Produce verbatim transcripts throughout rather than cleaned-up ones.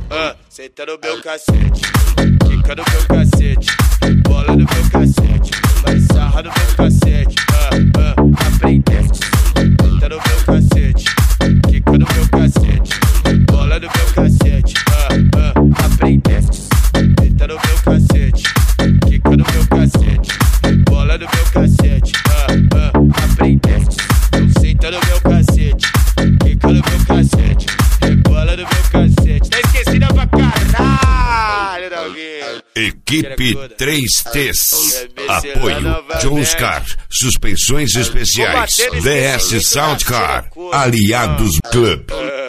ah, senta no meu cacete, quica no meu cacete, bola no meu cacete, vai sarra no meu cacete, ah, ah, aprendeste, senta no meu cacete, quica no meu cacete, bola no meu cacete, ah, ah, aprendeste, senta no meu cacete, quica no meu cacete, bola no meu cacete, ah, ah, aprendeste, então senta no meu cacete, quica no meu cacete, bola no meu cacete, tá esquecida pra caralho, Doguinho. Equipe três T's. Apoio Jonescar, suspensões especiais, D S Soundcar, Aliados Club.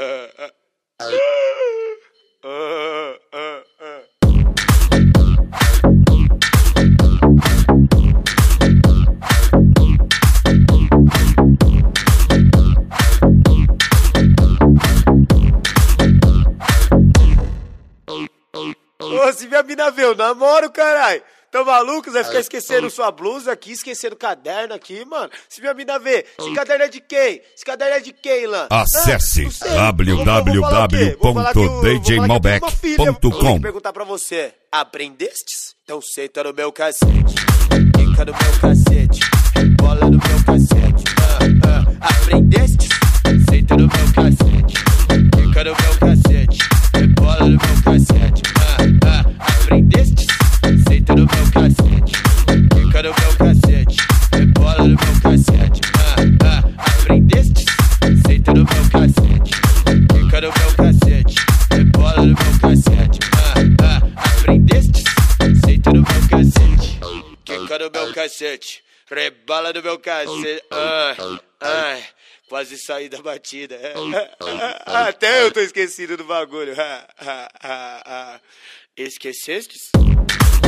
Ô, se minha mina vê, eu namoro, caralho. Tá maluco? Você vai ficar esquecendo sua blusa aqui, esquecendo o caderno aqui, mano. Se minha mina vê, esse caderno é de quem? Esse caderno é de quem, Lan? Acesse ah, w w w ponto d j malbec ponto com. Vou perguntar pra você, aprendestes? Então senta no meu cacete, fica no meu cacete, bola no meu cacete, ah, ah. Aprendestes? Senta no meu cacete, fica no meu cacete, bola no meu cacete, ah, ah. Aprendestes? Senta no meu cacete, fica no meu cacete, bola no meu cacete, ah, ah. Aprendestes? Senta no meu cacete, fica no meu cacete, bola no meu cacete, ah, ah. Aprendestes? Senta no meu cacete, fica no meu cacete, rebola no meu cacete, ah, ah. Quase saí da batida. Até eu tô esquecido do bagulho. Esquecestes?